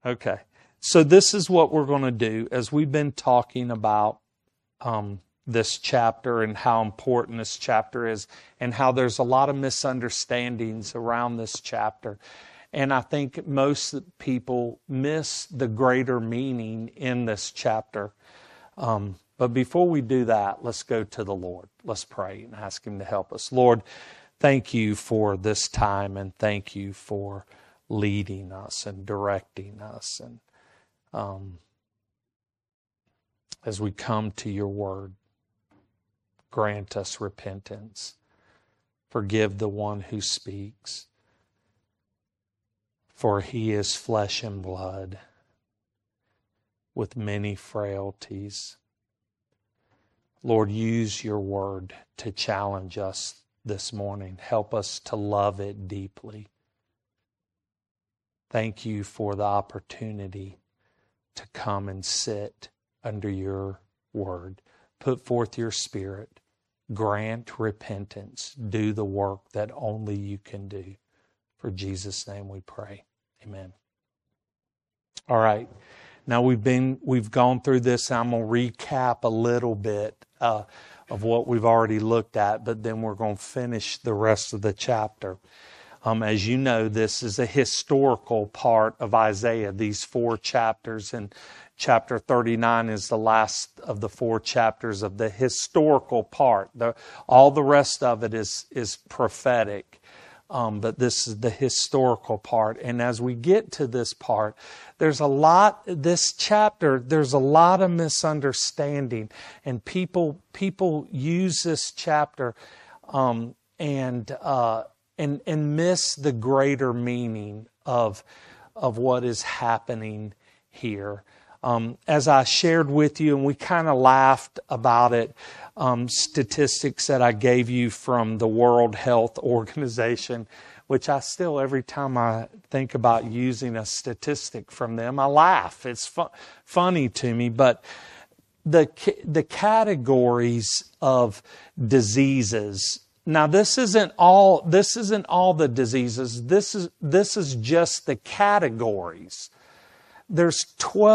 Okay. So this is what we're going to do as we've been talking about this chapter and how important this chapter is and how there's a lot of misunderstandings around this chapter. And I think most people miss the greater meaning in this chapter. But before we do that, let's go to the Lord. Let's pray and ask Him to help us. Lord, thank You for this time, and thank You for leading us and directing us. And as we come to Your word, grant us repentance. Forgive the one who speaks, for he is flesh and blood with many frailties. Lord, use Your word to challenge us this morning. Help us to love it deeply. Thank You for the opportunity to come and sit under Your word. Put forth Your Spirit. Grant repentance. Do the work that only You can do. For Jesus' name we pray. Amen. All right. Now we've gone through this. I'm going to recap a little bit of what we've already looked at, but then we're going to finish the rest of the chapter. As you know, this is a historical part of Isaiah, these 4 chapters, and chapter 39 is the last of the 4 chapters of the historical part. All the rest of it is prophetic. But this is the historical part. And as we get to this part, there's a lot of misunderstanding. And people use this chapter and miss the greater meaning of what is happening here. As I shared with you, and we kind of laughed about it, statistics that I gave you from the World Health Organization, which I still, every time I think about using a statistic from them, I laugh. It's funny to me, but the categories of diseases. Now, this isn't all the diseases. This is just the categories. There's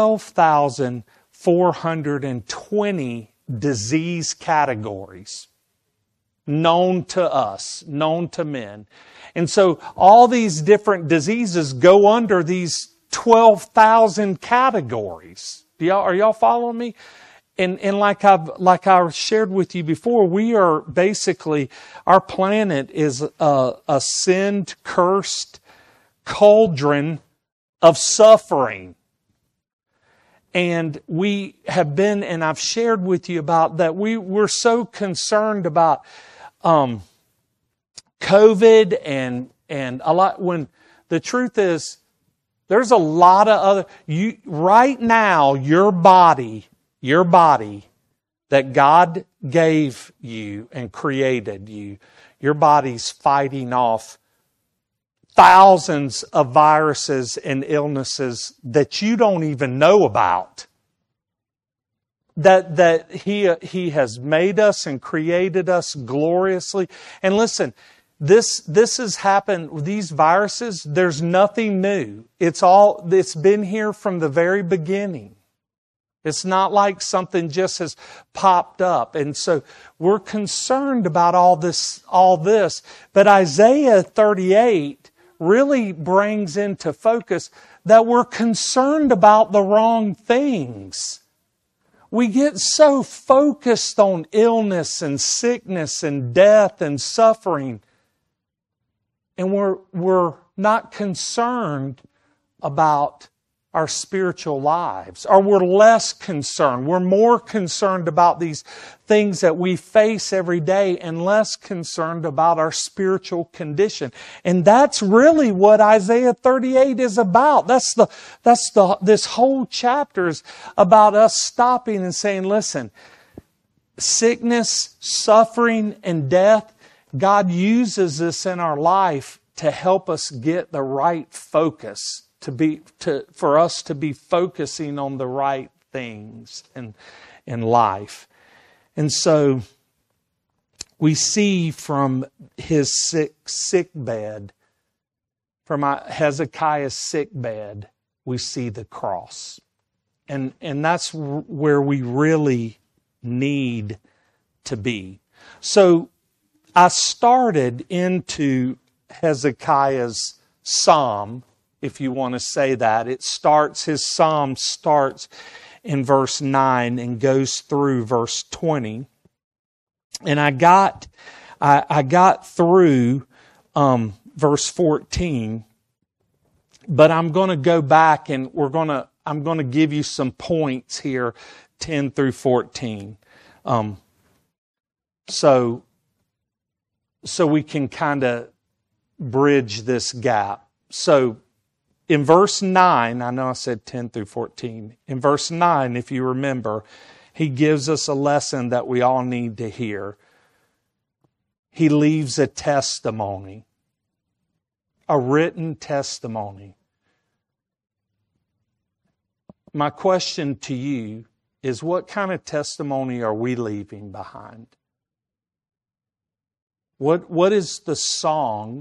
12,420 disease categories known to us, known to men. And so all these different diseases go under these 12,000 categories. Are y'all following me? And like I shared with you before, we are basically, our planet is a sinned, cursed cauldron of suffering. And we have been, and I've shared with you about that, we're so concerned about COVID and a lot, when the truth is, there's a lot of other, right now, your body that God gave you and created you, your body's fighting off thousands of viruses and illnesses that you don't even know about. That He has made us and created us gloriously. And listen, this has happened, these viruses, there's nothing new. It's been here from the very beginning. It's not like something just has popped up. And so we're concerned about all this. But Isaiah 38 really brings into focus that we're concerned about the wrong things. We get so focused on illness and sickness and death and suffering, and we're not concerned about our spiritual lives, or we're less concerned. We're more concerned about these things that we face every day and less concerned about our spiritual condition. And that's really what Isaiah 38 is about. This whole chapter is about us stopping and saying, listen, sickness, suffering, and death, God uses this in our life to help us get the right focus. For us to be focusing on the right things in life. And so we see from his sick bed, from Hezekiah's sick bed, we see the cross. And that's where we really need to be. So I started into Hezekiah's psalm, if you want to say that. His psalm starts in verse 9 and goes through verse 20. And I got through verse 14, but I'm going to go back and I'm going to give you some points here, 10 through 14. So we can kind of bridge this gap. So in verse 9, I know I said 10 through 14. In verse 9, if you remember, he gives us a lesson that we all need to hear. He leaves a testimony, a written testimony. My question to you is, what kind of testimony are we leaving behind? What is the song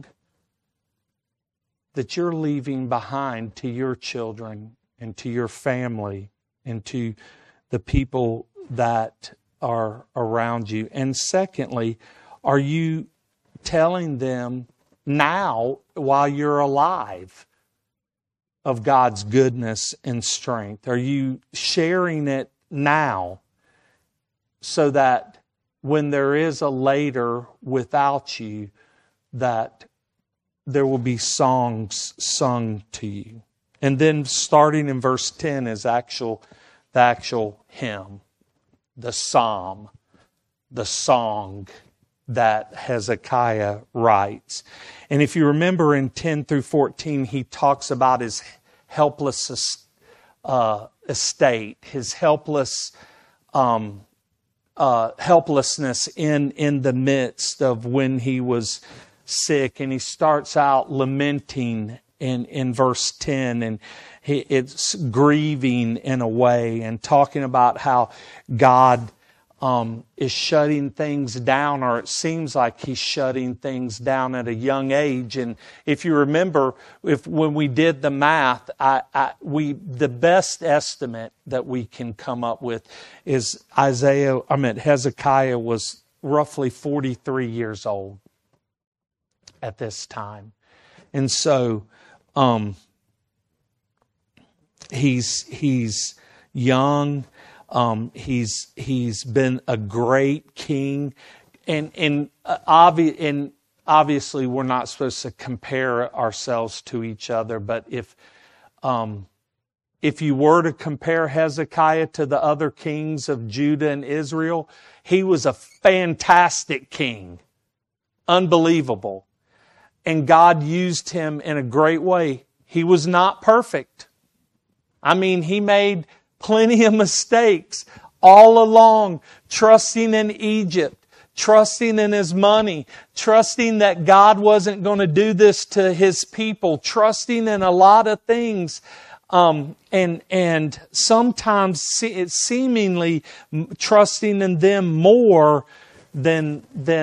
that you're leaving behind to your children and to your family and to the people that are around you? And secondly, are you telling them now, while you're alive, of God's goodness and strength? Are you sharing it now so that when there is a later without you, that there will be songs sung to you? And then starting in verse 10 is the actual hymn, the psalm, the song that Hezekiah writes. And if you remember in 10 through 14, he talks about his helpless estate, his helplessness in the midst of when he was sick. And he starts out lamenting in verse 10, and it's grieving in a way and talking about how God is shutting things down, or it seems like He's shutting things down at a young age. And if you remember, when we did the math, the best estimate that we can come up with is Hezekiah was roughly 43 years old at this time. And so he's young. He's been a great king, and obviously we're not supposed to compare ourselves to each other. But if you were to compare Hezekiah to the other kings of Judah and Israel, he was a fantastic king, unbelievable, and God used him in a great way. He was not perfect. I mean, he made plenty of mistakes all along, trusting in Egypt, trusting in his money, trusting that God wasn't going to do this to his people, trusting in a lot of things, and sometimes seemingly trusting in them more than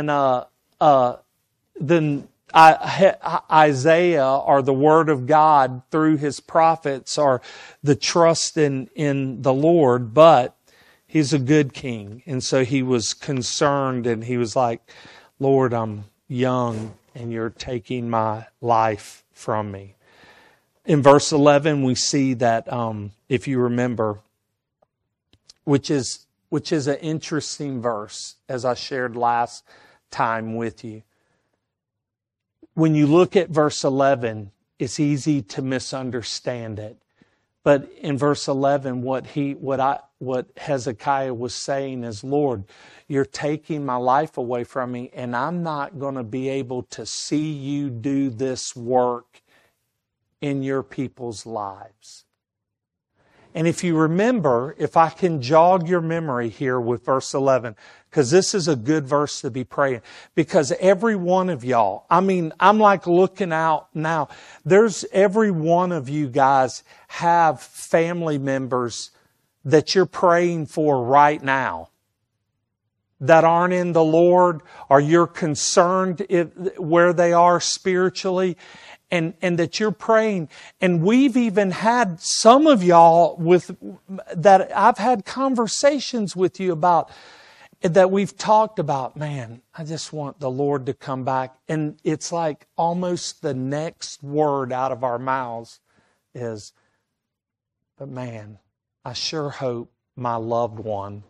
Isaiah, or the Word of God through his prophets, or the trust in the Lord. But he's a good king. And so he was concerned, and he was like, Lord, I'm young and you're taking my life from me. In verse 11, we see that, if you remember, which is an interesting verse, as I shared last time with you. When you look at verse 11, it's easy to misunderstand it. But in verse 11, what Hezekiah was saying is, Lord, you're taking my life away from me, and I'm not going to be able to see you do this work in your people's lives. And if you remember, if I can jog your memory here with verse 11, because this is a good verse to be praying. Because every one of y'all, I'm like looking out now. There's every one of you guys have family members that you're praying for right now that aren't in the Lord, or you're concerned where they are spiritually. and that you're praying. And we've even had some of y'all that I've had conversations with you about, that we've talked about, man, I just want the Lord to come back. And it's like almost the next word out of our mouths is, but man, I sure hope my loved one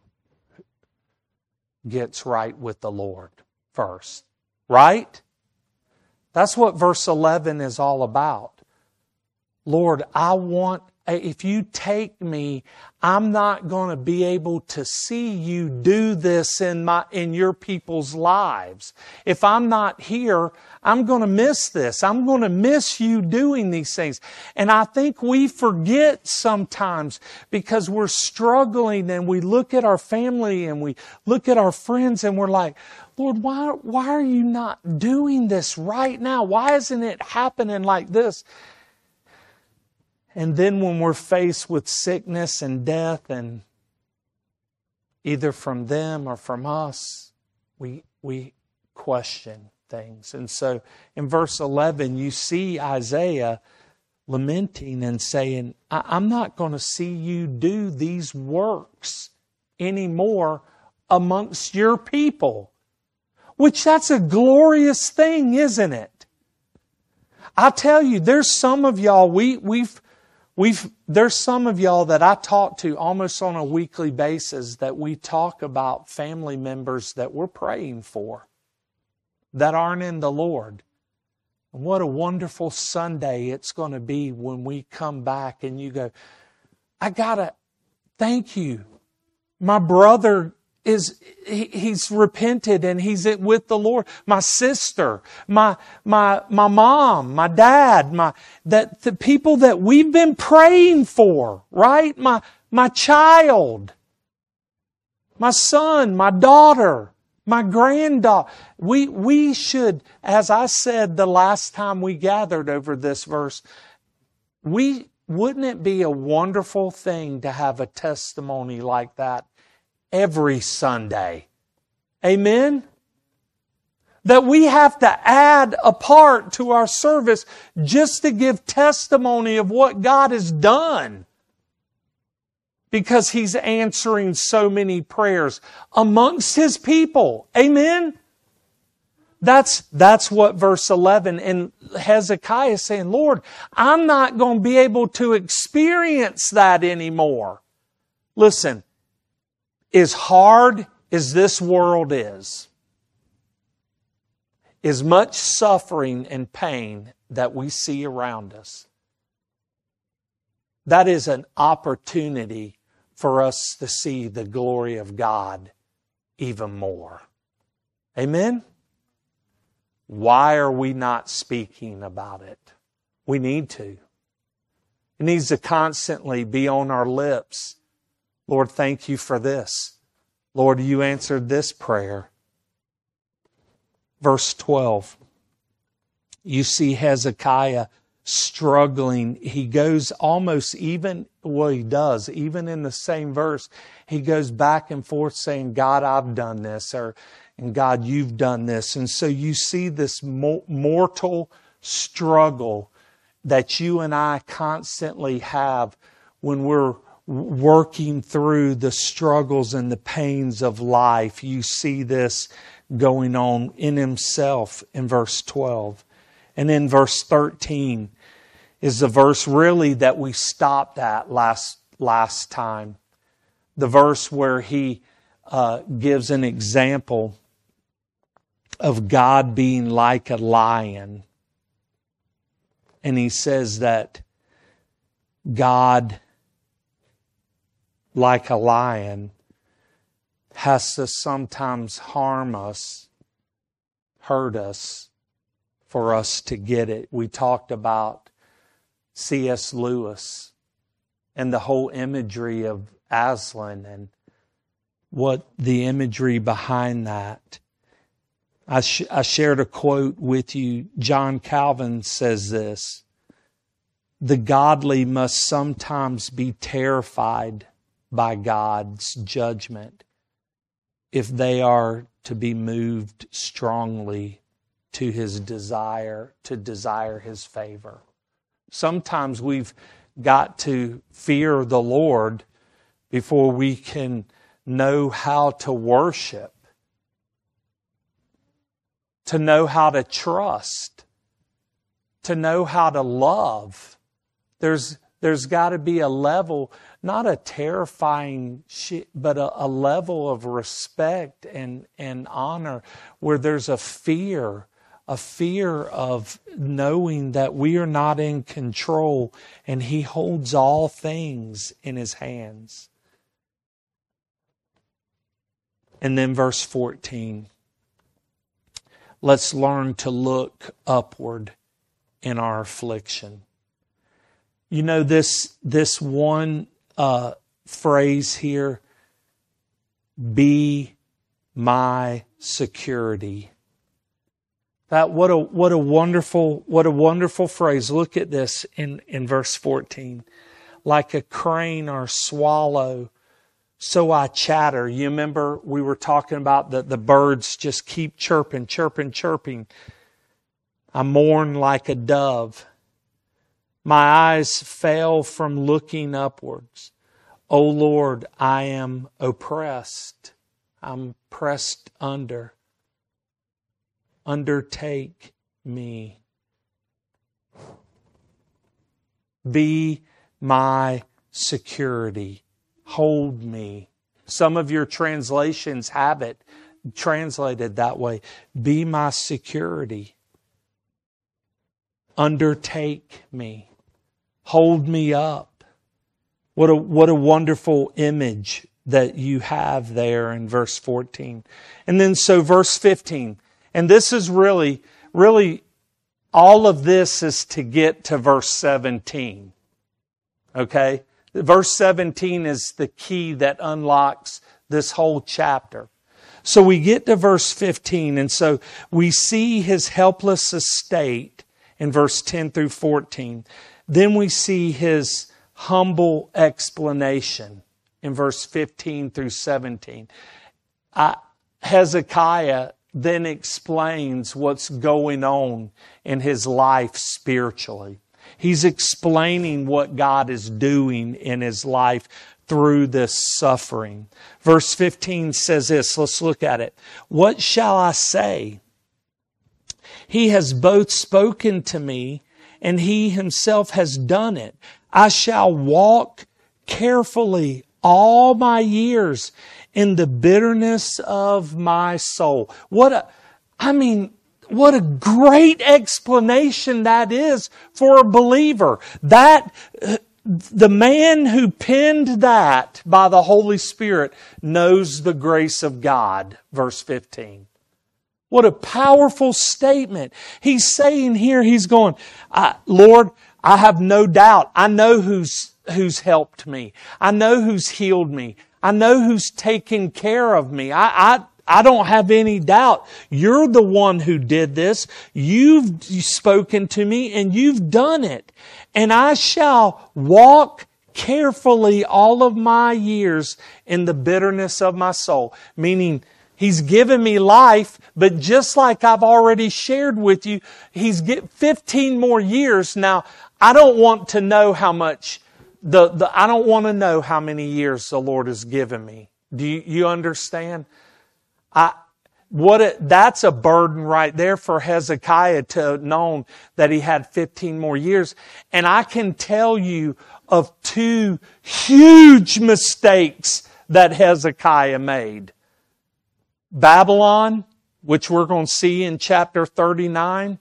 gets right with the Lord first. Right? That's what verse 11 is all about. Lord, if you take me, I'm not going to be able to see you do this in your people's lives. If I'm not here, I'm going to miss this. I'm going to miss you doing these things. And I think we forget sometimes because we're struggling and we look at our family and we look at our friends and we're like, Lord, why are you not doing this right now? Why isn't it happening like this? And then when we're faced with sickness and death, and either from them or from us, we question things. And so in verse 11, you see Isaiah lamenting and saying, I'm not going to see you do these works anymore amongst your people. Which that's a glorious thing, isn't it? I tell you, there's some of y'all, there's some of y'all that I talk to almost on a weekly basis that we talk about family members that we're praying for that aren't in the Lord. And what a wonderful Sunday it's going to be when we come back and you go, I gotta thank you. My brother he's repented and he's with the Lord. My sister, my mom, my dad, the people that we've been praying for, right? My child, my son, my daughter, my granddaughter. We should, as I said the last time we gathered over this verse, wouldn't it be a wonderful thing to have a testimony like that every Sunday? Amen? That we have to add a part to our service just to give testimony of what God has done. Because He's answering so many prayers amongst His people. Amen? That's what verse 11 and Hezekiah is saying, Lord, I'm not going to be able to experience that anymore. Listen, as hard as this world is, as much suffering and pain that we see around us, that is an opportunity for us to see the glory of God even more. Amen? Why are we not speaking about it? We need to. It needs to constantly be on our lips. Lord, thank you for this. Lord, you answered this prayer. Verse 12. You see Hezekiah struggling. He goes almost even, well, he does, even in the same verse, he goes back and forth saying, God, I've done this, and God, you've done this. And so you see this mortal struggle that you and I constantly have when we're working through the struggles and the pains of life. You see this going on in himself in verse 12. And in verse 13 is the verse really that we stopped at last time. The verse where he gives an example of God being like a lion. And he says that God, like a lion, has to sometimes harm us, hurt us, for us to get it. We talked about C.S. Lewis and the whole imagery of Aslan and what the imagery behind that. I shared a quote with you. John Calvin says this: the godly must sometimes be terrified by God's judgment if they are to be moved strongly to His desire, to desire His favor. Sometimes we've got to fear the Lord before we can know how to worship, to know how to trust, to know how to love. There's got to be a level, not a terrifying shit, but a level of respect and honor where there's a fear of knowing that we are not in control and He holds all things in His hands. And then verse 14. Let's learn to look upward in our affliction. You know, this one phrase here, be my security. That what a wonderful phrase. Look at this in verse 14. Like a crane or swallow, so I chatter. You remember we were talking about the birds just keep chirping, chirping, chirping. I mourn like a dove. My eyes fail from looking upwards. O Lord, I am oppressed. I'm pressed under. Undertake me. Be my security. Hold me. Some of your translations have it translated that way. Be my security. Undertake me. Hold me up. What a wonderful image that you have there in verse 14. And then so verse 15. And this is really, all of this is to get to verse 17. Okay? Verse 17 is the key that unlocks this whole chapter. So we get to verse 15, and so we see his helpless estate in verse 10 through 14. Then we see his humble explanation in verse 15 through 17. Hezekiah then explains what's going on in his life spiritually. He's explaining what God is doing in his life through this suffering. Verse 15 says this. Let's look at it. What shall I say? He has both spoken to me, and He Himself has done it. I shall walk carefully all my years in the bitterness of my soul. What a great explanation that is for a believer. That the man who penned that by the Holy Spirit knows the grace of God. Verse 15. What a powerful statement. He's saying here, he's going, Lord, I have no doubt. I know who's helped me. I know who's healed me. I know who's taken care of me. I don't have any doubt. You're the one who did this. You've spoken to me and you've done it. And I shall walk carefully all of my years in the bitterness of my soul. Meaning, He's given me life, but just like I've already shared with you, He's get 15 more years. Now, I don't want to know how much I don't want to know how many years the Lord has given me. Do you understand? That's a burden right there for Hezekiah to have known that he had 15 more years. And I can tell you of 2 huge mistakes that Hezekiah made. Babylon, which we're going to see in chapter 39,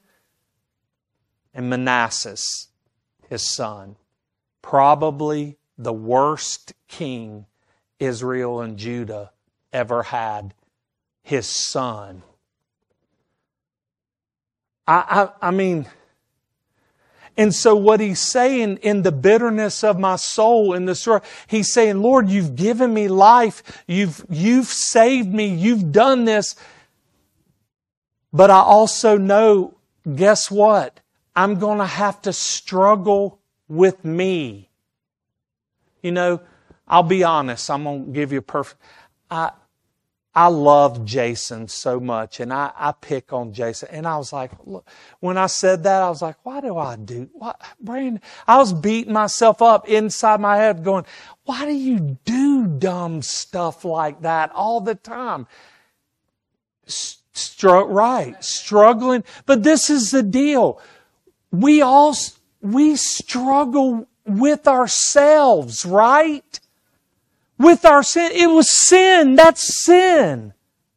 and Manasseh, his son. Probably the worst king Israel and Judah ever had. His son. I mean, and so what he's saying in the bitterness of my soul, in the story, he's saying, Lord, you've given me life. You've saved me. You've done this. But I also know, guess what? I'm going to have to struggle with me. You know, I'll be honest. I'm going to give you a perfect... I love Jason so much, and I pick on Jason. And I was like, look, when I said that, I was like, why do I do what, Brandon? I was beating myself up inside my head going, why do you do dumb stuff like that all the time? Struggling. But this is the deal. We struggle with ourselves, right? With our sin. It was sin. That's sin.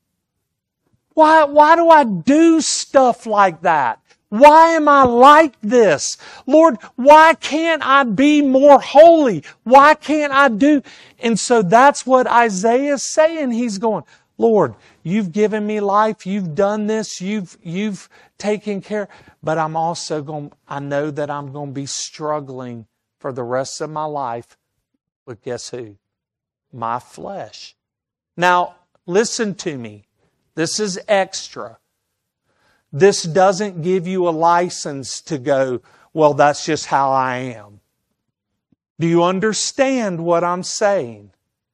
Why do I do stuff like that? Why am I like this? Lord, why can't I be more holy? Why can't I do? And so that's what Isaiah is saying. He's going, Lord, you've given me life. You've done this. You've taken care. But I know that I'm going to be struggling for the rest of my life with guess who? My flesh. Now, listen to me. This is extra. This doesn't give you a license to go, well, that's just how I am. Do you understand what I'm saying?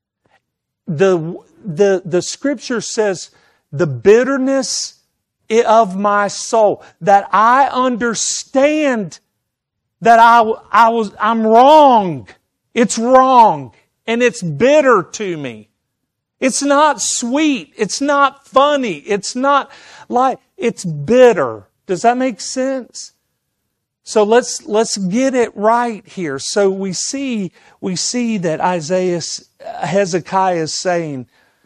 The scripture says, the bitterness of my soul, that I understand that I'm wrong. It's wrong. And it's bitter to me. It's not sweet. It's not funny. It's not like, it's bitter. Does that make sense? So let's get it right here. So we see that Hezekiah is saying,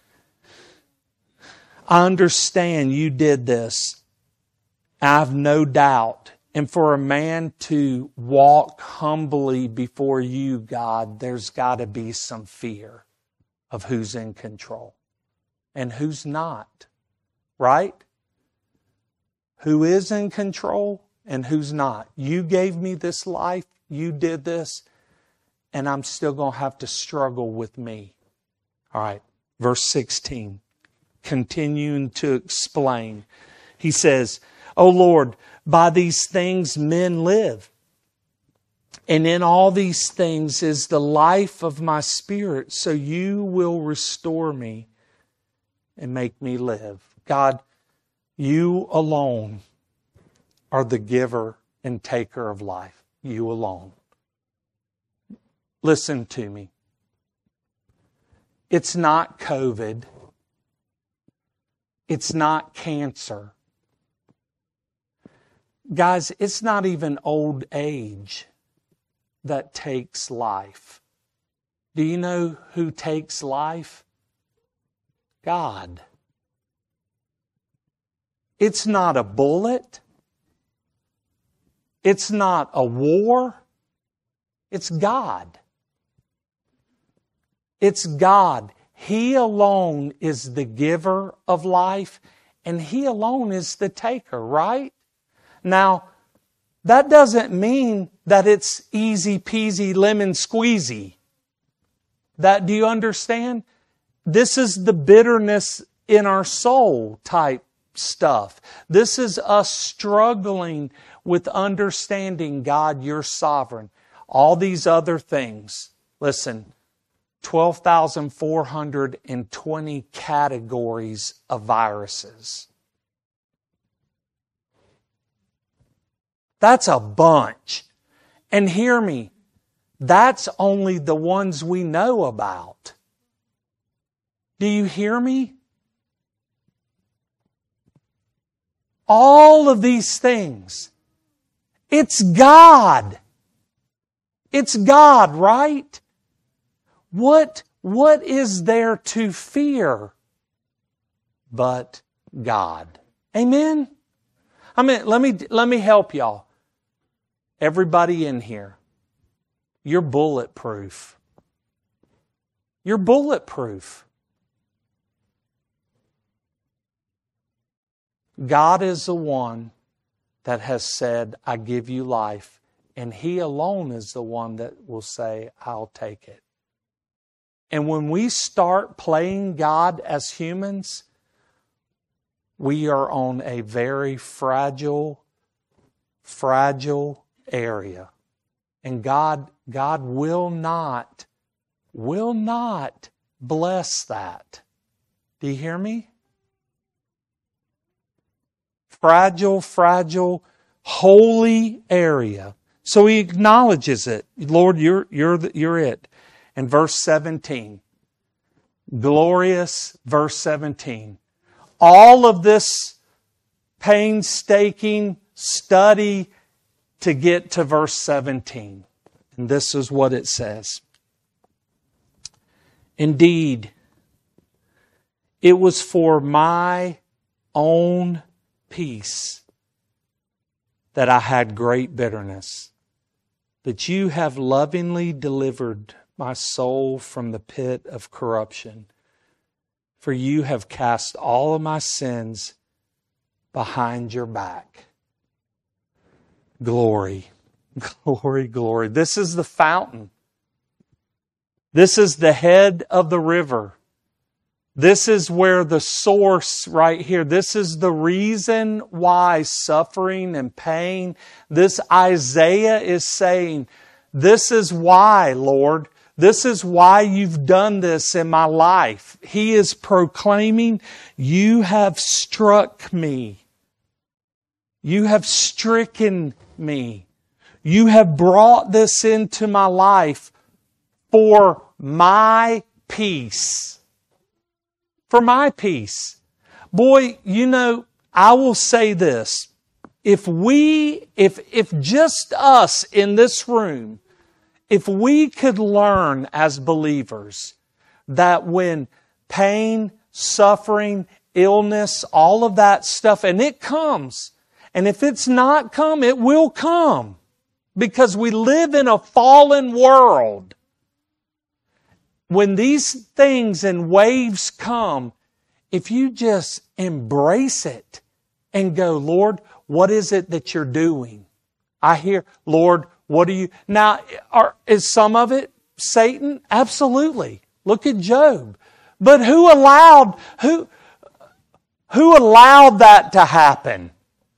I understand you did this. I have no doubt. And for a man to walk humbly before you, God, there's got to be some fear of who's in control and who's not. Right? Who is in control and who's not. You gave me this life. You did this. And I'm still going to have to struggle with me. All right. Verse 16. Continuing to explain. He says, O Lord, by these things men live. And in all these things is the life of my spirit. So you will restore me and make me live. God, you alone are the giver and taker of life. You alone. Listen to me. It's not COVID. It's not cancer. Guys, it's not even old age that takes life. Do you know who takes life? God. It's not a bullet. It's not a war. It's God. It's God. He alone is the giver of life, and He alone is the taker, right? Now, that doesn't mean that it's easy peasy lemon squeezy. Do you understand? This is the bitterness in our soul type stuff. This is us struggling with understanding, God, you're sovereign. All these other things. Listen, 12,420 categories of viruses. That's a bunch. And hear me, that's only the ones we know about. Do you hear me? All of these things. It's God. It's God, right? What is there to fear but God? Amen? I mean, let me help y'all. Everybody in here, you're bulletproof. You're bulletproof. God is the one that has said, I give you life. And He alone is the one that will say, I'll take it. And when we start playing God as humans, we are on a very fragile area. And God will not bless that. Do you hear me? Fragile, holy area. So he acknowledges it. Lord, you're it. And verse 17. Glorious verse 17. All of this painstaking study to get to verse 17. And this is what it says. Indeed, it was for my own peace that I had great bitterness. But you have lovingly delivered my soul from the pit of corruption. For you have cast all of my sins behind your back. Glory, glory, glory. This is the fountain. This is the head of the river. This is where the source right here. This is the reason why suffering and pain. This Isaiah is saying, this is why, Lord. This is why you've done this in my life. He is proclaiming, you have struck me. You have stricken me. You have brought this into my life for my peace. For my peace. Boy, I will say this. If just us in this room, if we could learn as believers that when pain, suffering, illness, all of that stuff, and it comes, and if it's not come, it will come, because we live in a fallen world. When these things and waves come, if you just embrace it and go, Lord, what is it that you're doing? I hear, Lord, what are you... Now, is some of it Satan? Absolutely. Look at Job. But who allowed that to happen?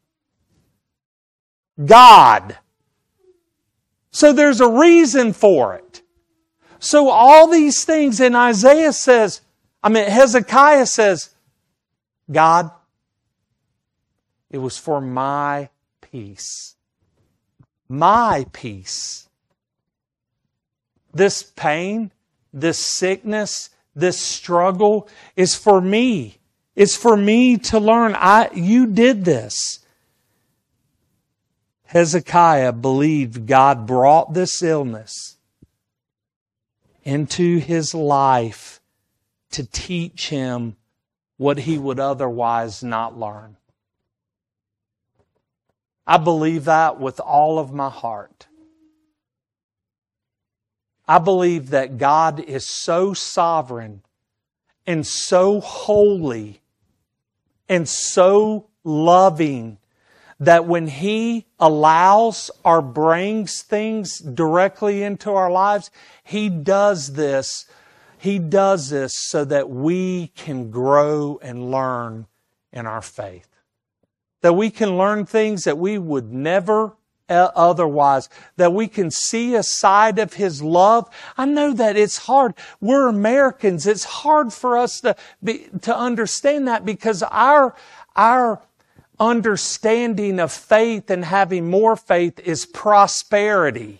God. So there's a reason for it. So all these things, and Hezekiah says, God, it was for my peace. My peace. This pain, this sickness, this struggle is for me. It's for me to learn. You did this. Hezekiah believed God brought this illness into his life to teach him what he would otherwise not learn. I believe that with all of my heart. I believe that God is so sovereign and so holy and so loving that when He allows or brings things directly into our lives, He does this. He does this so that we can grow and learn in our faith. That we can learn things that we would never otherwise. That we can see a side of His love. I know that it's hard. We're Americans. It's hard for us to understand that because our understanding of faith and having more faith is prosperity.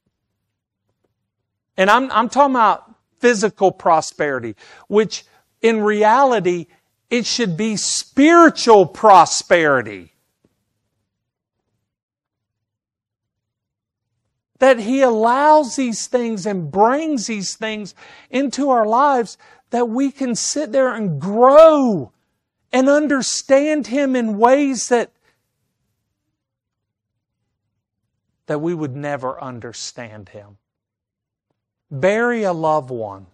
And I'm talking about physical prosperity, which in reality, it should be spiritual prosperity. That He allows these things and brings these things into our lives that we can sit there and grow and understand Him in ways that we would never understand Him. Bury a loved one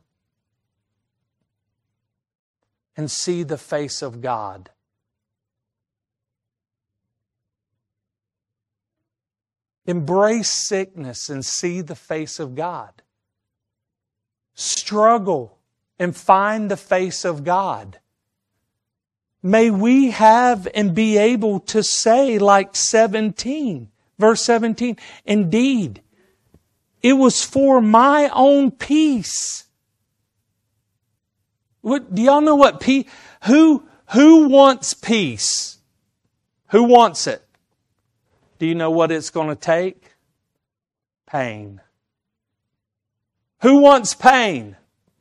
and see the face of God. Embrace sickness and see the face of God. Struggle and find the face of God. May we have and be able to say like verse 17, indeed, it was for my own peace Do y'all know what peace? Who wants peace? Who wants it? Do you know what it's going to take? Pain. Who wants pain?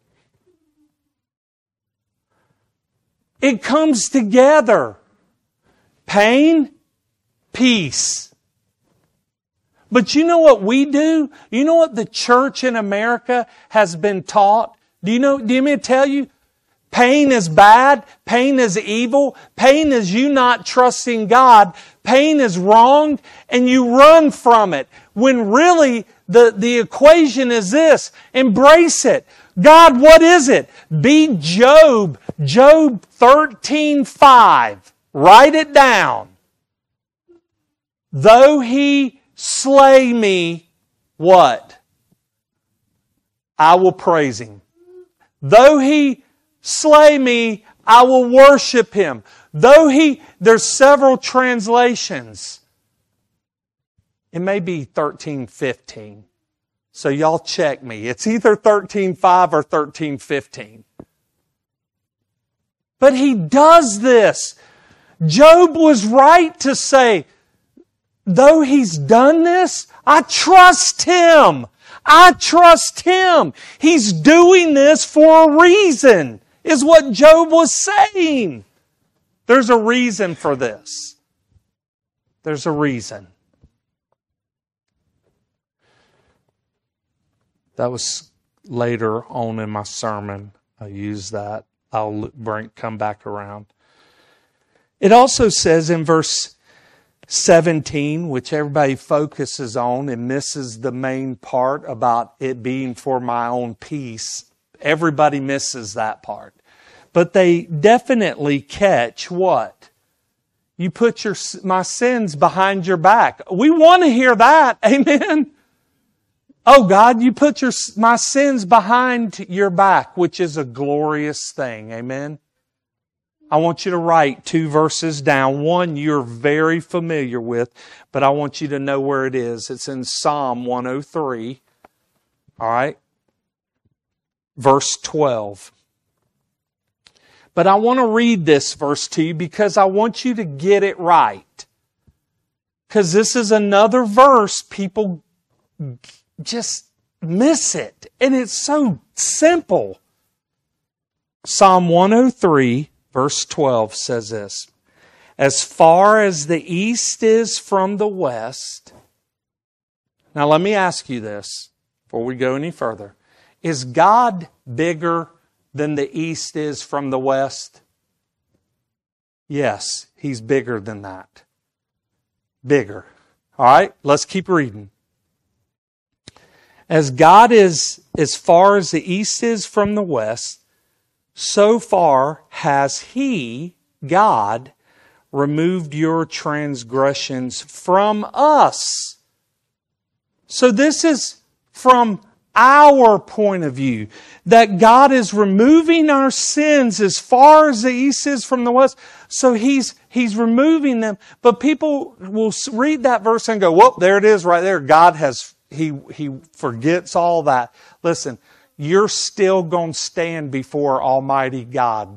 It comes together. Pain, peace. But you know what we do? You know what the church in America has been taught? Do you want me to tell you? Pain is bad. Pain is evil. Pain is you not trusting God. Pain is wrong, and you run from it. When really the equation is this. Embrace it. God, what is it? Be Job. Job 13:5. Write it down. Though He slay me, what? I will praise Him. Though He slay me, I will worship Him. There's several translations. It may be 13:15. So y'all check me. It's either 13:5 or 13:15. But He does this. Job was right to say, though he's done this, I trust Him. I trust Him. He's doing this for a reason, is what Job was saying. There's a reason for this. There's a reason. That was later on in my sermon. I use that. I'll come back around. It also says in verse 17, which everybody focuses on and misses the main part about it being for my own peace. Everybody misses that part. But they definitely catch what? You put my sins behind your back. We want to hear that. Amen. Oh God, you put my sins behind your back, which is a glorious thing. Amen. I want you to write 2 verses down. One you're very familiar with, but I want you to know where it is. It's in Psalm 103. All right. Verse 12. But I want to read this verse to you because I want you to get it right. Because this is another verse people just miss it. And it's so simple. Psalm 103, verse 12 says this. As far as the east is from the west. Now let me ask you this before we go any further. Is God bigger than the east is from the west? Yes, He's bigger than that. Bigger. All right, let's keep reading. As God is as far as the east is from the west, so far has He, God, removed your transgressions from us. So this is from our point of view, that God is removing our sins as far as the east is from the west. So He's removing them. But people will read that verse and go, well, there it is right there. God has, He forgets all that. Listen, you're still going to stand before Almighty God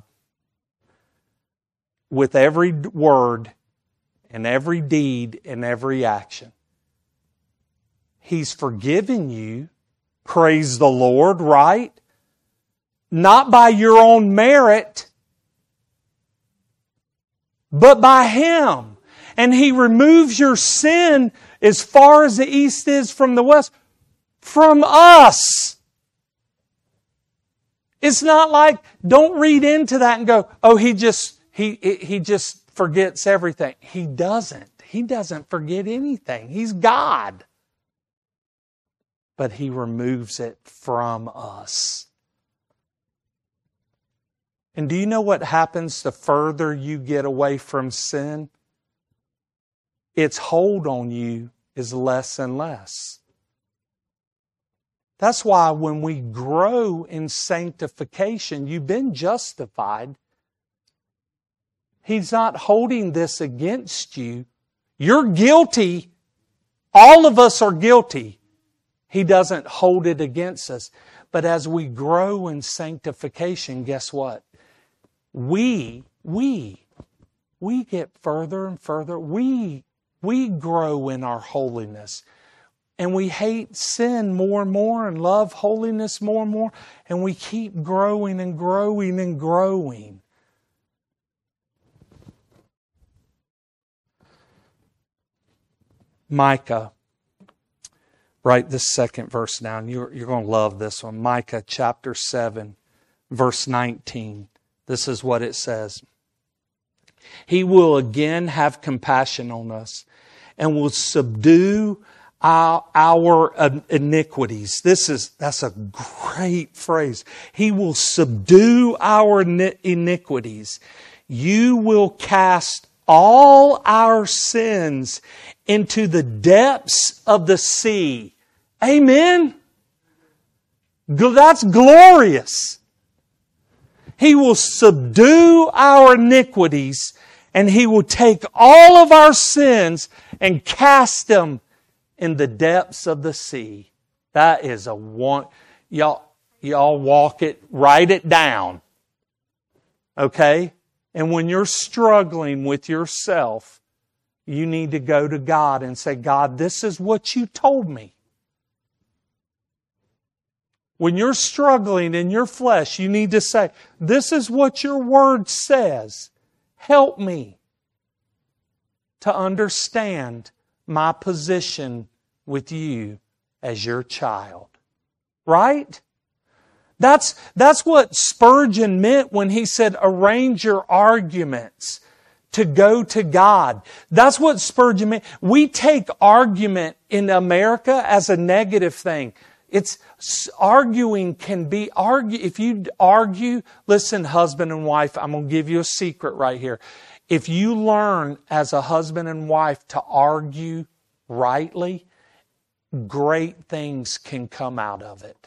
with every word and every deed and every action. He's forgiven you. Praise the Lord, right? Not by your own merit, but by Him. And He removes your sin as far as the east is from the west, from us. It's not like, don't read into that and go, oh, He just forgets everything. He doesn't. He doesn't forget anything. He's God. But He removes it from us. And do you know what happens the further you get away from sin? Its hold on you is less and less. That's why when we grow in sanctification, you've been justified. He's not holding this against you. You're guilty. All of us are guilty. He doesn't hold it against us. But as we grow in sanctification, guess what? We get further and further. We grow in our holiness. And we hate sin more and more and love holiness more and more. And we keep growing and growing and growing. Micah. Write this second verse down. You're going to love this one. Micah chapter 7, verse 19. This is what it says. He will again have compassion on us and will subdue our iniquities. That's a great phrase. He will subdue our iniquities. You will cast all our sins into the depths of the sea. Amen? That's glorious. He will subdue our iniquities, and He will take all of our sins and cast them in the depths of the sea. That is a one. Y'all walk it, write it down. Okay? And when you're struggling with yourself, you need to go to God and say, God, this is what you told me. When you're struggling in your flesh, you need to say, this is what your word says. Help me to understand my position with you as your child. Right? That's what Spurgeon meant when he said, arrange your arguments to go to God. That's what Spurgeon meant. We take argument in America as a negative thing. Arguing can be if you argue, listen, husband and wife, I'm going to give you a secret right here. If you learn as a husband and wife to argue rightly, great things can come out of it.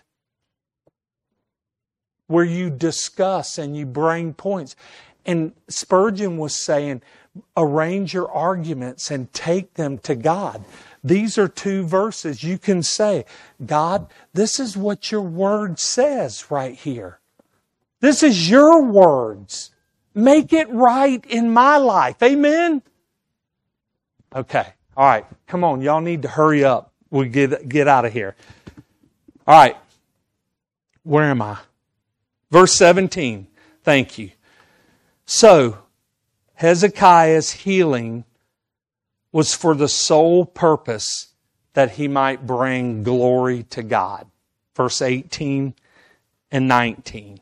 Where you discuss and you bring points. And Spurgeon was saying, arrange your arguments and take them to God. These are two verses you can say, God, this is what your word says right here. This is your words. Make it right in my life. Amen? Okay. All right. Come on. Y'all need to hurry up. We'll get out of here. All right. Where am I? Verse 17. Thank you. So, Hezekiah's healing was for the sole purpose that he might bring glory to God. Verse 18 and 19.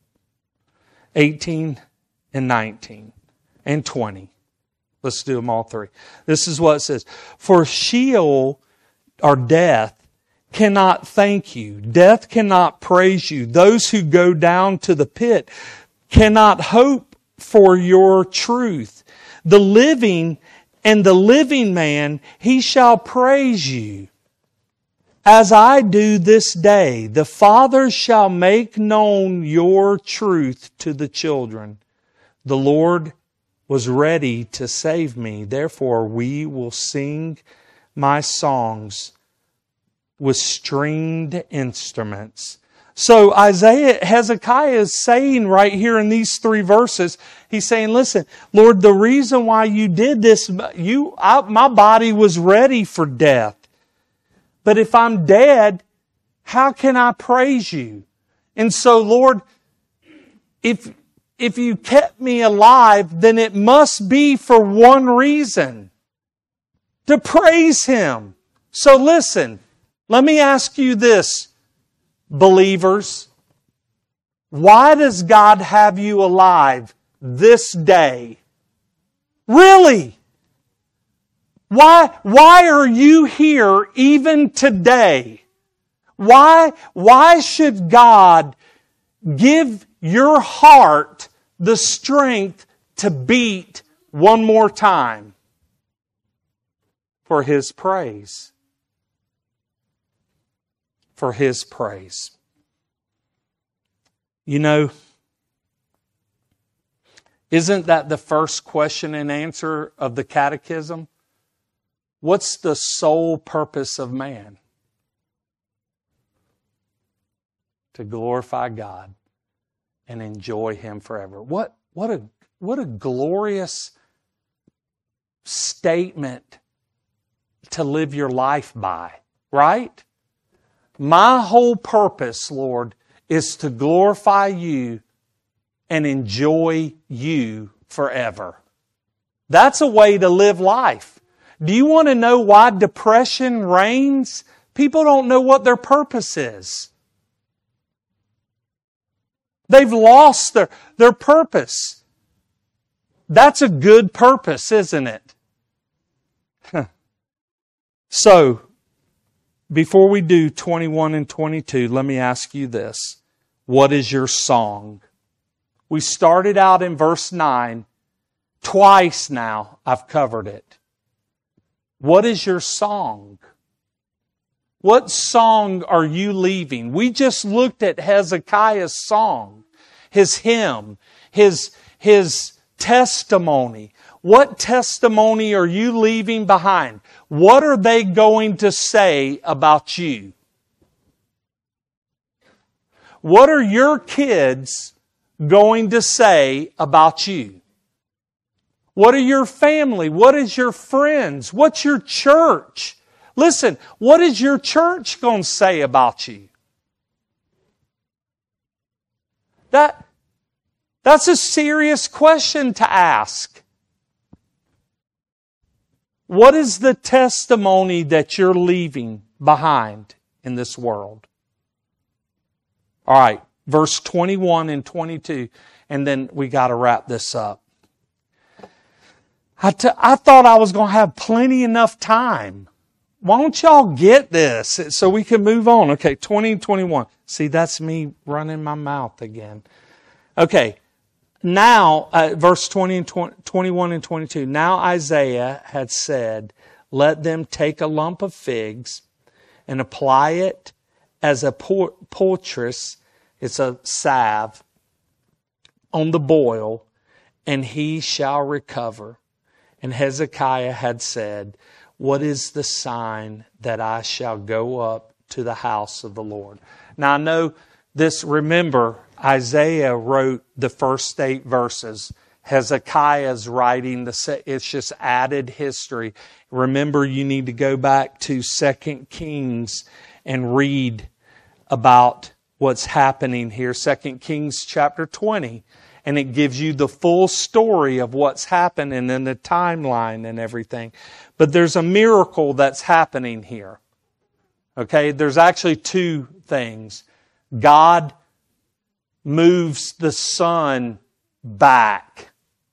18 and 19 and 20. Let's do them all three. This is what it says. For Sheol, or death, cannot thank you. Death cannot praise you. Those who go down to the pit cannot hope for your truth. The living and the living man, he shall praise you. As I do this day, the fathers shall make known your truth to the children. The Lord was ready to save me. Therefore, we will sing my songs with stringed instruments. So Hezekiah is saying right here in these three verses, he's saying, listen, Lord, the reason why you did this, my body was ready for death. But if I'm dead, how can I praise you? And so, Lord, if you kept me alive, then it must be for one reason. To praise Him. So listen, let me ask you this, believers. Why does God have you alive this day? Really? Why are you here even today? Why should God give your heart the strength to beat one more time? For His praise. For His praise. You know, isn't that the first question and answer of the catechism? What's the sole purpose of man? to glorify God and enjoy Him forever. What a glorious statement to live your life by, right? My whole purpose, Lord, is to glorify You and enjoy You forever. That's a way to live life. Do you want to know why depression reigns? People don't know what their purpose is. They've lost their purpose. That's a good purpose, isn't it? So, before we do 21 and 22, let me ask you this. What is your song? We started out in verse 9. Twice now I've covered it. What is your song? What song are you leaving? We just looked at Hezekiah's song, his hymn, his testimony. What testimony are you leaving behind? What are they going to say about you? What are your kids going to say about you? What are your family? What is your friends? What's your church? Listen, what is your church going to say about you? That's a serious question to ask. What is the testimony that you're leaving behind in this world? All right, verse 21 and 22, and then we got to wrap this up. I thought I was going to have plenty enough time. Why don't y'all get this so we can move on? Okay, 20 and 21. See, that's me running my mouth again. Okay, now, verse 20 and 21 and 22. Now Isaiah had said, let them take a lump of figs and apply it as a poultice, it's a salve, on the boil, and he shall recover. And Hezekiah had said, what is the sign that I shall go up to the house of the Lord? Now I know this, remember, Isaiah wrote the first 8 verses. Hezekiah's writing, it's just added history. Remember, you need to go back to 2 Kings and read about what's happening here. 2 Kings chapter 20. And it gives you the full story of what's happening in the timeline and everything. But there's a miracle that's happening here. Okay, there's actually 2 things. God moves the sun back.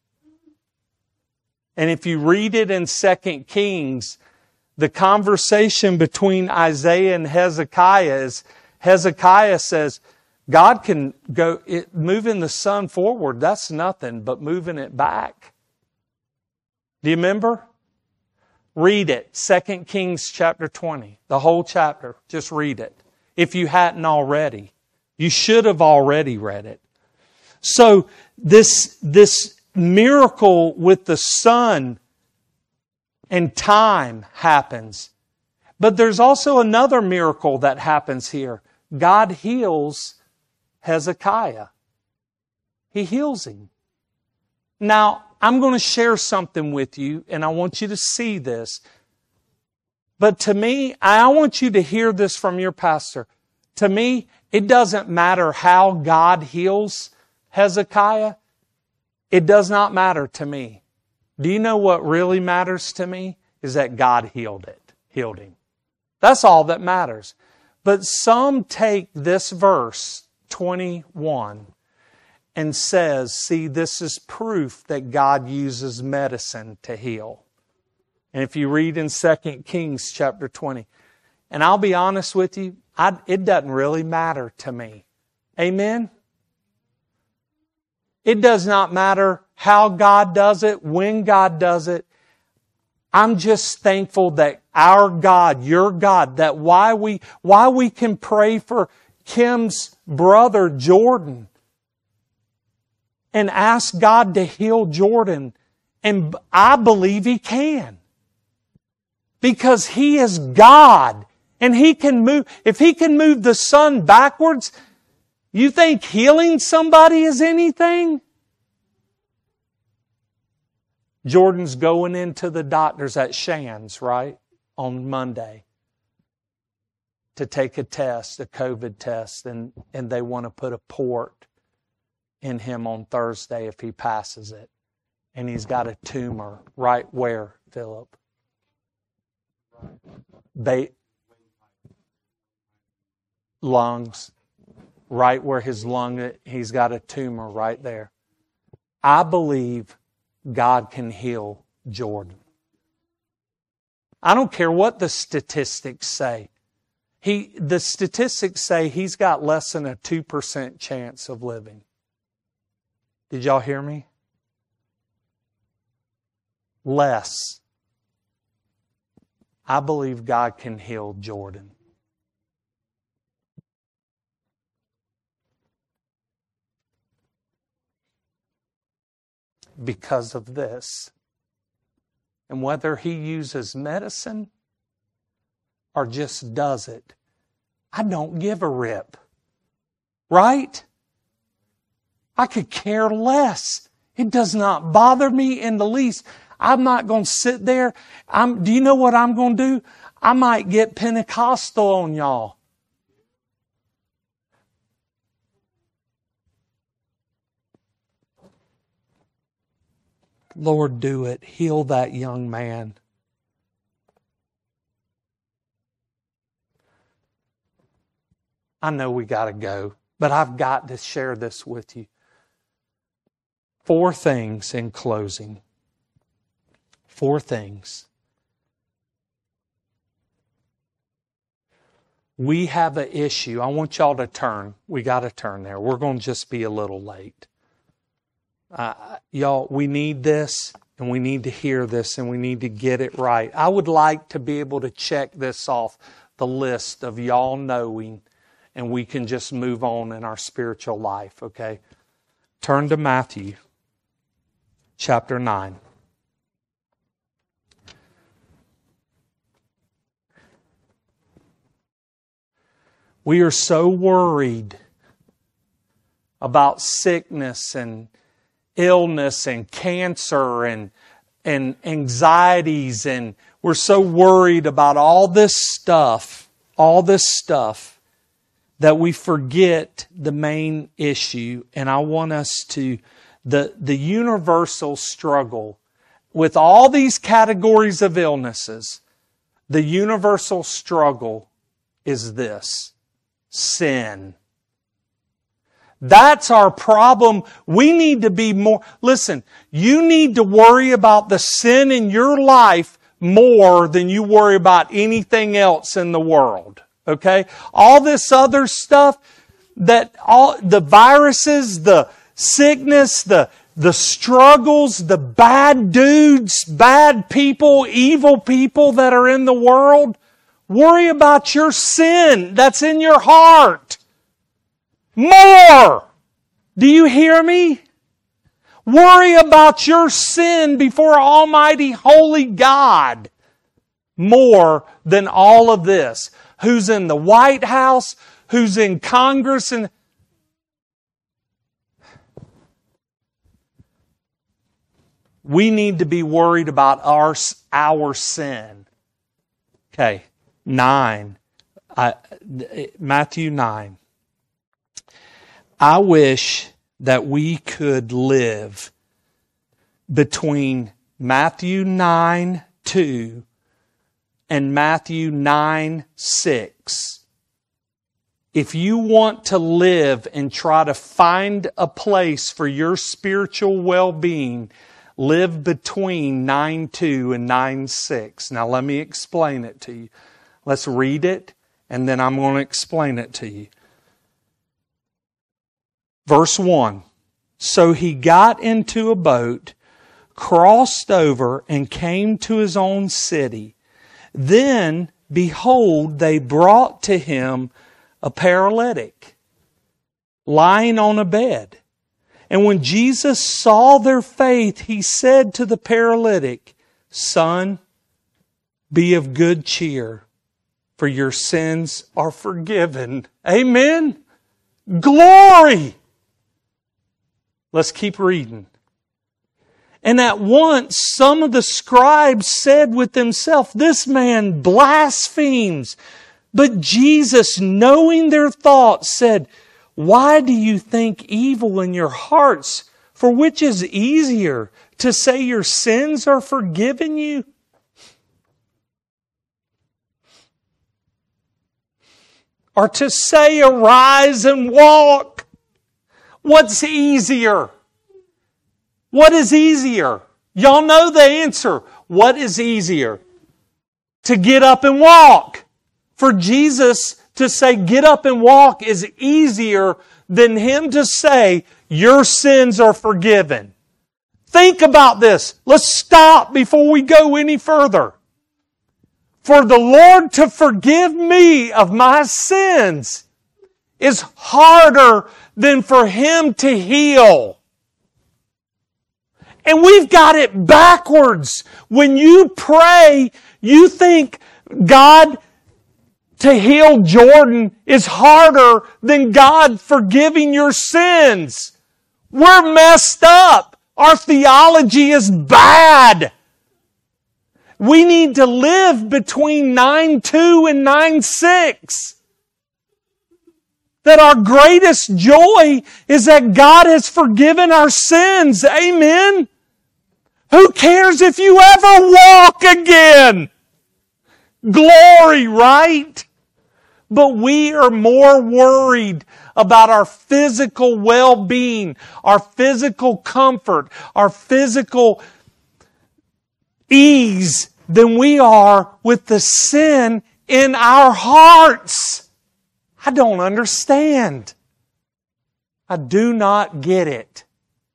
And if you read it in 2 Kings, the conversation between Isaiah and Hezekiah is, Hezekiah says, God can go, moving the sun forward, that's nothing, but moving it back. Do you remember? Read it, 2 Kings chapter 20, the whole chapter. Just read it. If you hadn't already. You should have already read it. So this miracle with the sun and time happens. But there's also another miracle that happens here. God heals Hezekiah. He heals him. Now, I'm going to share something with you, and I want you to see this. But to me, I want you to hear this from your pastor. To me, it doesn't matter how God heals Hezekiah. It does not matter to me. Do you know what really matters to me? Is that God healed him. That's all that matters. But some take this verse, 21, and says, see, this is proof that God uses medicine to heal. And if you read in 2 Kings chapter 20, and I'll be honest with you, it doesn't really matter to me. Amen? It does not matter how God does it, when God does it. I'm just thankful that our God, your God, that why we can pray for Kim's brother Jordan and ask God to heal Jordan. And I believe He can. Because He is God. And He can move, if He can move the sun backwards, You think healing somebody is anything? Jordan's going into the doctors at Shands, right, on Monday to take a test, a COVID test, and they want to put a port in him on Thursday if he passes it. And he's got a tumor right where, Philip? Lungs. Right where his lung, he's got a tumor right there. I believe God can heal Jordan. I don't care what the statistics say. The statistics say he's got less than a 2% chance of living. Did y'all hear me? Less. I believe God can heal Jordan. Because of this. And whether he uses medicine or just does it, I don't give a rip. Right? I could care less. It does not bother me in the least. I'm not going to sit there. Do you know what I'm going to do? I might get Pentecostal on y'all. Lord, do it. Heal that young man. I know we got to go, but I've got to share this with you. 4 things in closing. 4 things. We have an issue. I want y'all to turn. We got to turn there. We're going to just be a little late. Y'all, we need this, and we need to hear this, and we need to get it right. I would like to be able to check this off the list of y'all knowing, and we can just move on in our spiritual life, okay? Turn to Matthew chapter 9. We are so worried about sickness and illness and cancer and anxieties, and we're so worried about all this stuff that we forget the main issue. And I want us to, the universal struggle with all these categories of illnesses, the universal struggle is this: sin. That's our problem. We need to be more... Listen, you need to worry about the sin in your life more than you worry about anything else in the world. Okay? All this other stuff, the viruses, the sickness, the struggles, the bad dudes, bad people, evil people that are in the world, worry about your sin that's in your heart. More! Do you hear me? Worry about your sin before Almighty Holy God more than all of this. Who's in the White House? Who's in Congress? And we need to be worried about our sin. Okay, 9. Matthew 9. I wish that we could live between Matthew 9:2 and Matthew 9:6. If you want to live and try to find a place for your spiritual well-being, live between 9:2 and 9:6. Now let me explain it to you. Let's read it, and then I'm going to explain it to you. Verse 1, so he got into a boat, crossed over, and came to his own city. Then, behold, they brought to him a paralytic, lying on a bed. And when Jesus saw their faith, he said to the paralytic, Son, be of good cheer, for your sins are forgiven. Amen? Glory! Let's keep reading. And at once some of the scribes said with themselves, "This man blasphemes." But Jesus, knowing their thoughts, said, "Why do you think evil in your hearts? For which is easier, to say your sins are forgiven you?" Or to say, "Arise and walk"? What's easier? What is easier? Y'all know the answer. What is easier? To get up and walk. For Jesus to say, "Get up and walk," is easier than Him to say, "Your sins are forgiven." Think about this. Let's stop before we go any further. For the Lord to forgive me of my sins is harder than for Him to heal. And we've got it backwards. When you pray, you think God to heal Jordan is harder than God forgiving your sins. We're messed up. Our theology is bad. We need to live between 9:2 and 9:6. That our greatest joy is that God has forgiven our sins. Amen? Who cares if you ever walk again? Glory, right? But we are more worried about our physical well-being, our physical comfort, our physical ease than we are with the sin in our hearts. I don't understand. I do not get it.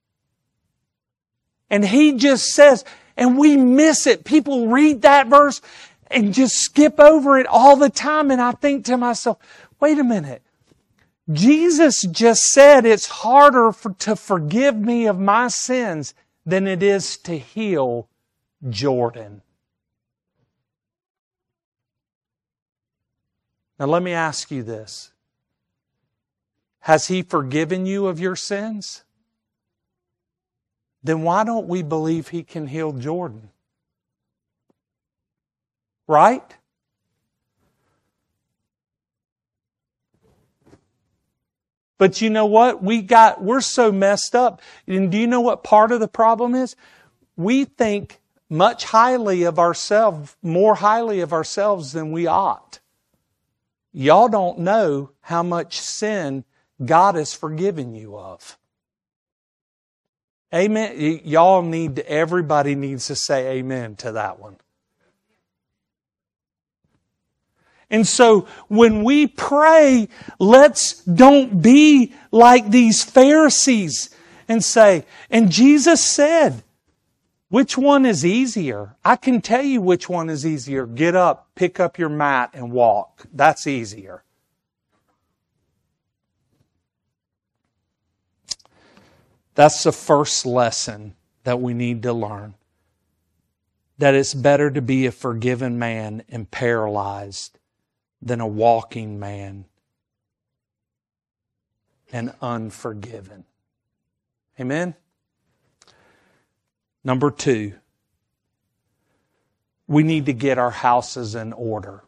And He just says, and we miss it. People read that verse and just skip over it all the time. And I think to myself, wait a minute. Jesus just said it's harder to forgive me of my sins than it is to heal Jordan. Now let me ask you this. Has He forgiven you of your sins? Then why don't we believe He can heal Jordan? Right? But you know what? We're so messed up. And do you know what part of the problem is? We think much highly of ourselves, more highly of ourselves than we ought. Y'all don't know how much sin God has forgiven you of. Amen. Everybody needs to say amen to that one. And so when we pray, don't be like these Pharisees and say, and Jesus said, which one is easier? I can tell you which one is easier. Get up, pick up your mat and walk. That's easier. That's the first lesson that we need to learn. That it's better to be a forgiven man and paralyzed than a walking man and unforgiven. Amen? Number 2, we need to get our houses in order.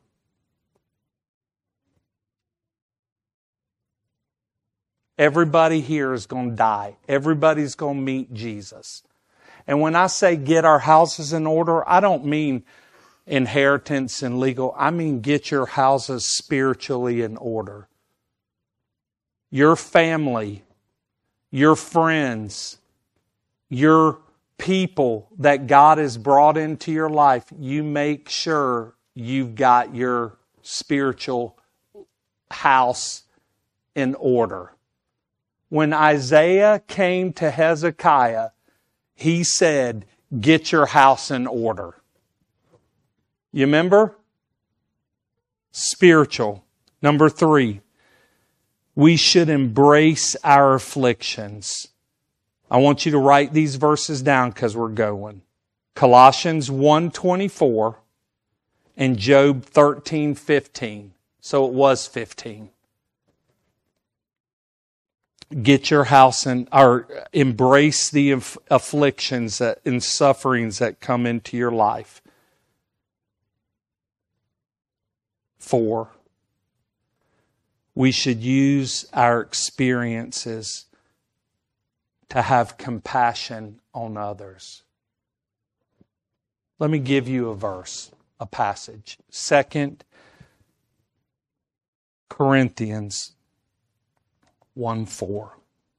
Everybody here is going to die. Everybody's going to meet Jesus. And when I say get our houses in order, I don't mean inheritance and legal. I mean get your houses spiritually in order. Your family, your friends, your people that God has brought into your life, you make sure you've got your spiritual house in order. When Isaiah came to Hezekiah, he said, get your house in order. You remember? Spiritual. Number 3, we should embrace our afflictions. I want you to write these verses down because we're going. Colossians 1:24 and Job 13:15. So it was 15. get your house or embrace the afflictions and sufferings that come into your life. 4, we should use our experiences to have compassion on others. Let me give you a verse, a passage. 2 Corinthians 1:4.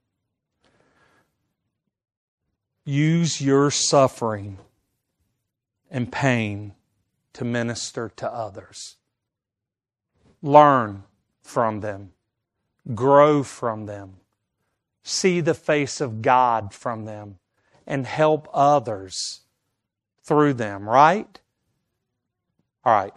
Use your suffering and pain to minister to others. Learn from them. Grow from them. See the face of God from them. And help others through them, right? All right.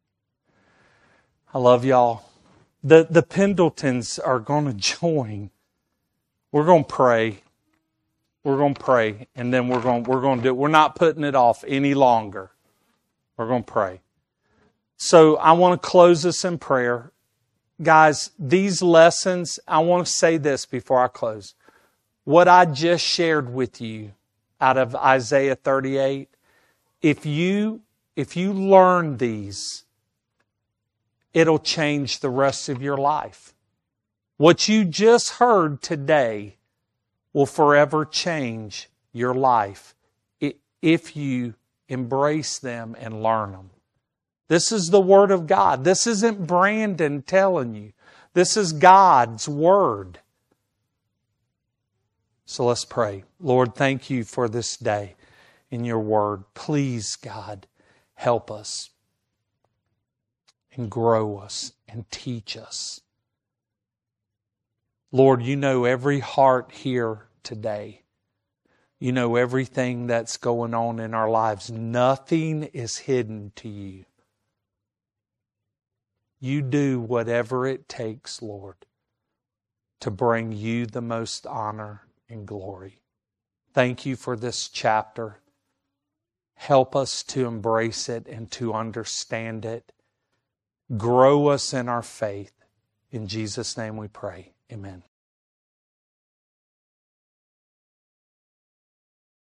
I love y'all. The Pendletons are going to join. We're going to pray. We're going to pray, and then we're going to do it. We're not putting it off any longer. We're going to pray. So I want to close this in prayer. Guys, these lessons, I want to say this before I close. What I just shared with you out of Isaiah 38, if you learn these, it'll change the rest of your life. What you just heard today will forever change your life if you embrace them and learn them. This is the Word of God. This isn't Brandon telling you. This is God's Word. So let's pray. Lord, thank you for this day in your Word. Please, God, help us and grow us and teach us. Lord, you know every heart here today. You know everything that's going on in our lives. Nothing is hidden to you. You do whatever it takes, Lord, to bring you the most honor and glory. Thank you for this chapter. Help us to embrace it and to understand it. Grow us in our faith. In Jesus' name we pray. Amen.